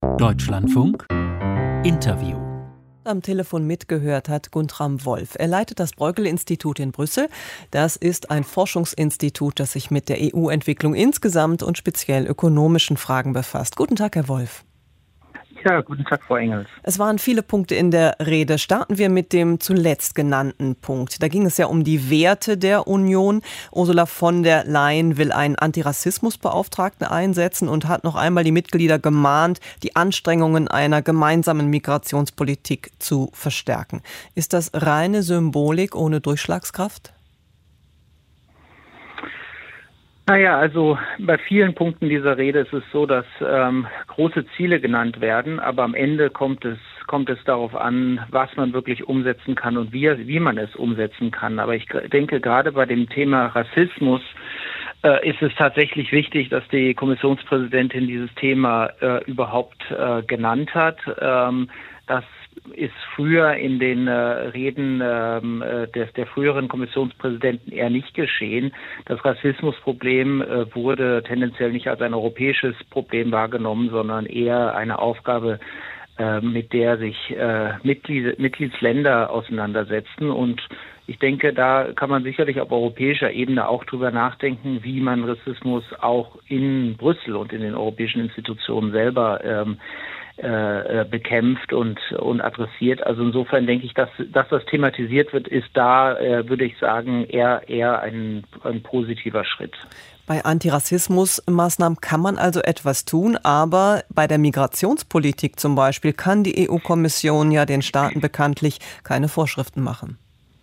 Deutschlandfunk Interview. Am Telefon mitgehört hat Guntram Wolf. Er leitet das Bruegel-Institut in Brüssel. Das ist ein Forschungsinstitut, das sich mit der EU-Entwicklung insgesamt und speziell ökonomischen Fragen befasst. Guten Tag, Herr Wolf. Ja, guten Tag, Frau Engels. Es waren viele Punkte in der Rede. Starten wir mit dem zuletzt genannten Punkt. Da ging es ja um die Werte der Union. Ursula von der Leyen will einen Antirassismusbeauftragten einsetzen und hat noch einmal die Mitglieder gemahnt, die Anstrengungen einer gemeinsamen Migrationspolitik zu verstärken. Ist das reine Symbolik ohne Durchschlagskraft? Naja, also bei vielen Punkten dieser Rede ist es so, dass große Ziele genannt werden, aber am Ende kommt es darauf an, was man wirklich umsetzen kann und wie man es umsetzen kann. Aber ich denke, gerade bei dem Thema Rassismus ist es tatsächlich wichtig, dass die Kommissionspräsidentin dieses Thema überhaupt genannt hat. Das ist früher in den Reden der früheren Kommissionspräsidenten eher nicht geschehen. Das Rassismusproblem wurde tendenziell nicht als ein europäisches Problem wahrgenommen, sondern eher eine Aufgabe, mit der sich Mitgliedsländer auseinandersetzen. Und ich denke, da kann man sicherlich auf europäischer Ebene auch drüber nachdenken, wie man Rassismus auch in Brüssel und in den europäischen Institutionen selber bekämpft und adressiert. Also insofern denke ich, dass das thematisiert wird, ist da, würde ich sagen, eher ein positiver Schritt. Bei Antirassismusmaßnahmen kann man also etwas tun, aber bei der Migrationspolitik zum Beispiel kann die EU-Kommission ja den Staaten bekanntlich keine Vorschriften machen.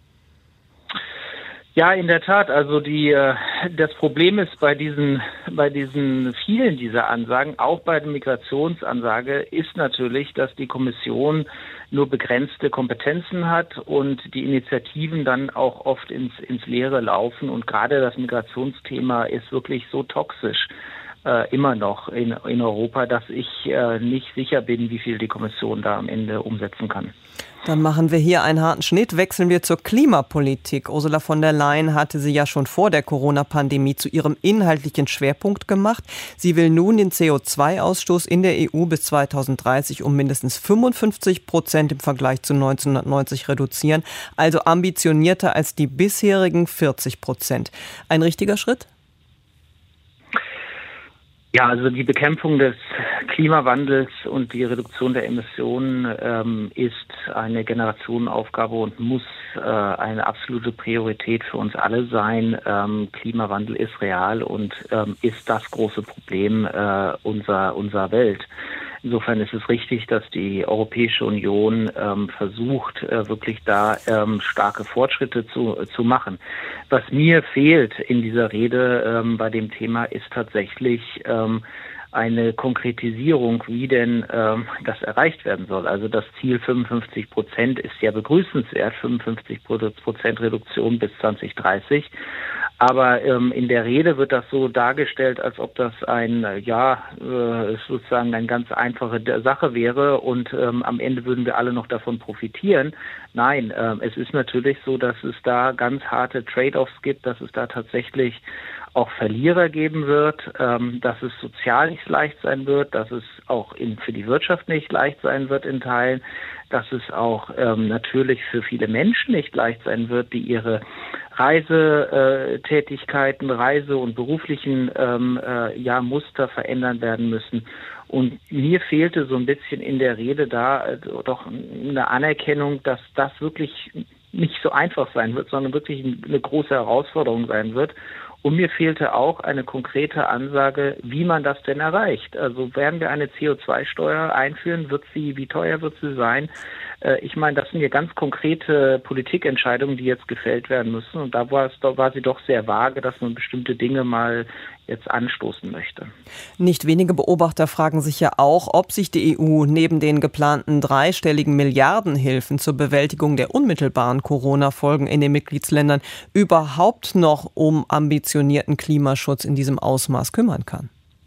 Ja, in der Tat. Also das Problem ist bei diesen vielen dieser Ansagen, auch bei der Migrationsansage, ist natürlich, dass die Kommission nur begrenzte Kompetenzen hat und die Initiativen dann auch oft ins Leere laufen. Und gerade das Migrationsthema ist wirklich so toxisch immer noch in Europa, dass ich nicht sicher bin, wie viel die Kommission da am Ende umsetzen kann. Dann machen wir hier einen harten Schnitt, wechseln wir zur Klimapolitik. Ursula von der Leyen hatte sie ja schon vor der Corona-Pandemie zu ihrem inhaltlichen Schwerpunkt gemacht. Sie will nun den CO2-Ausstoß in der EU bis 2030 um mindestens 55% im Vergleich zu 1990 reduzieren, also ambitionierter als die bisherigen 40%. Ein richtiger Schritt? Ja, also die Bekämpfung des Klimawandels und die Reduktion der Emissionen ist eine Generationenaufgabe und muss eine absolute Priorität für uns alle sein. Klimawandel ist real und ist das große Problem unserer Welt. Insofern ist es richtig, dass die Europäische Union versucht, wirklich da starke Fortschritte zu machen. Was mir fehlt in dieser Rede bei dem Thema ist tatsächlich eine Konkretisierung, wie denn das erreicht werden soll. Also das Ziel 55% ist ja begrüßenswert, 55% Reduktion bis 2030. Aber in der Rede wird das so dargestellt, als ob das sozusagen eine ganz einfache Sache wäre und am Ende würden wir alle noch davon profitieren. Nein, es ist natürlich so, dass es da ganz harte Trade-offs gibt, dass es da tatsächlich auch Verlierer geben wird, dass es sozial nicht leicht sein wird, dass es auch für die Wirtschaft nicht leicht sein wird in Teilen, dass es auch natürlich für viele Menschen nicht leicht sein wird, die ihre Reisetätigkeiten, Reise- und beruflichen Muster verändern werden müssen. Und mir fehlte so ein bisschen in der Rede da doch eine Anerkennung, dass das wirklich nicht so einfach sein wird, sondern wirklich eine große Herausforderung sein wird. Und mir fehlte auch eine konkrete Ansage, wie man das denn erreicht. Also werden wir eine CO2-Steuer einführen, wie teuer wird sie sein? Ich meine, das sind ja ganz konkrete Politikentscheidungen, die jetzt gefällt werden müssen. Und da war sie doch sehr vage, dass man bestimmte Dinge mal jetzt anstoßen möchte. Nicht wenige Beobachter fragen sich ja auch, ob sich die EU neben den geplanten dreistelligen Milliardenhilfen zur Bewältigung der unmittelbaren Corona-Folgen in den Mitgliedsländern überhaupt noch um ambitionierten Klimaschutz in diesem Ausmaß kümmern kann.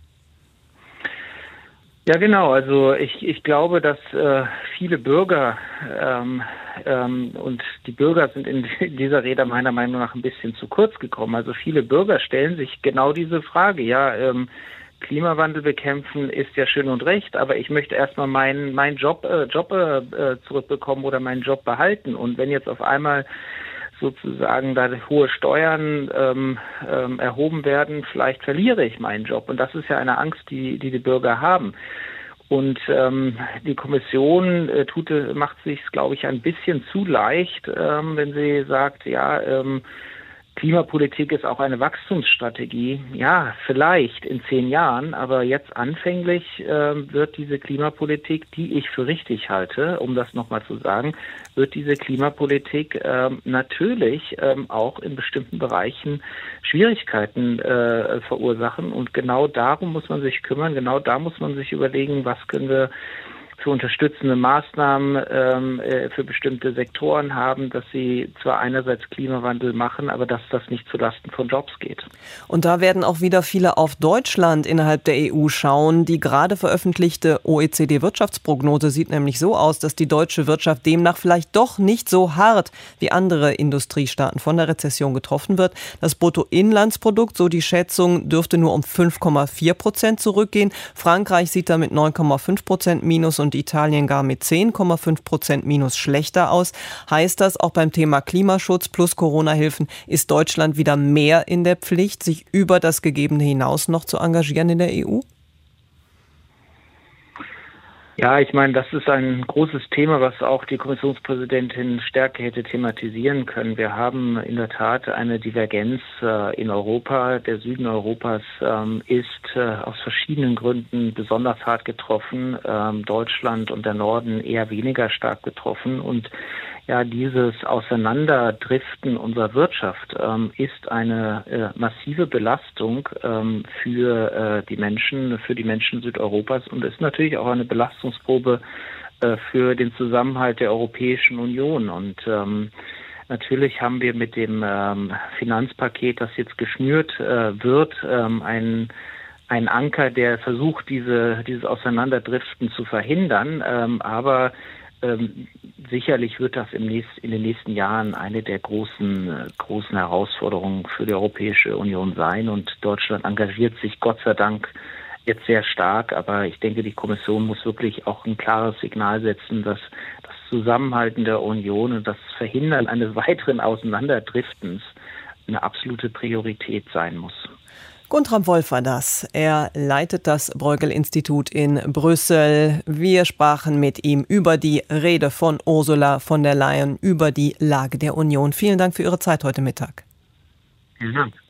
Ja, genau. Also ich glaube, dass viele Bürger und die Bürger sind in dieser Rede meiner Meinung nach ein bisschen zu kurz gekommen. Also viele Bürger stellen sich genau diese Frage. Ja, Klimawandel bekämpfen ist ja schön und recht, aber ich möchte erstmal meinen Job zurückbekommen oder meinen Job behalten. Und wenn jetzt auf einmal sozusagen da hohe Steuern erhoben werden, vielleicht verliere ich meinen Job. Und das ist ja eine Angst, die Bürger haben. Und die Kommission macht sich, glaube ich, ein bisschen zu leicht, wenn sie sagt, ja, Klimapolitik ist auch eine Wachstumsstrategie. Ja, vielleicht in 10 Jahren, aber jetzt anfänglich wird diese Klimapolitik, die ich für richtig halte, um das nochmal zu sagen, wird diese Klimapolitik natürlich auch in bestimmten Bereichen Schwierigkeiten verursachen. Und genau darum muss man sich kümmern, genau da muss man sich überlegen, was können wir für unterstützende Maßnahmen für bestimmte Sektoren haben, dass sie zwar einerseits Klimawandel machen, aber dass das nicht zulasten von Jobs geht. Und da werden auch wieder viele auf Deutschland innerhalb der EU schauen. Die gerade veröffentlichte OECD-Wirtschaftsprognose sieht nämlich so aus, dass die deutsche Wirtschaft demnach vielleicht doch nicht so hart wie andere Industriestaaten von der Rezession getroffen wird. Das Bruttoinlandsprodukt, so die Schätzung, dürfte nur um 5,4% zurückgehen. Frankreich sieht damit 9,5% Minus und Italien gar mit 10,5% Minus schlechter aus. Heißt das, auch beim Thema Klimaschutz plus Corona-Hilfen ist Deutschland wieder mehr in der Pflicht, sich über das Gegebene hinaus noch zu engagieren in der EU? Ja, ich meine, das ist ein großes Thema, was auch die Kommissionspräsidentin stärker hätte thematisieren können. Wir haben in der Tat eine Divergenz in Europa. Der Süden Europas ist aus verschiedenen Gründen besonders hart getroffen. Deutschland und der Norden eher weniger stark getroffen. Und ja, dieses Auseinanderdriften unserer Wirtschaft ist eine massive Belastung für die Menschen Südeuropas und ist natürlich auch eine Belastungsprobe für den Zusammenhalt der Europäischen Union. Und natürlich haben wir mit dem Finanzpaket, das jetzt geschnürt wird, einen Anker, der versucht, dieses Auseinanderdriften zu verhindern, aber sicherlich wird das in den nächsten Jahren eine der großen Herausforderungen für die Europäische Union sein. Und Deutschland engagiert sich Gott sei Dank jetzt sehr stark. Aber ich denke, die Kommission muss wirklich auch ein klares Signal setzen, dass das Zusammenhalten der Union und das Verhindern eines weiteren Auseinanderdriftens eine absolute Priorität sein muss. Guntram Wolf war das. Er leitet das Bruegel-Institut in Brüssel. Wir sprachen mit ihm über die Rede von Ursula von der Leyen, über die Lage der Union. Vielen Dank für Ihre Zeit heute Mittag. Vielen Dank.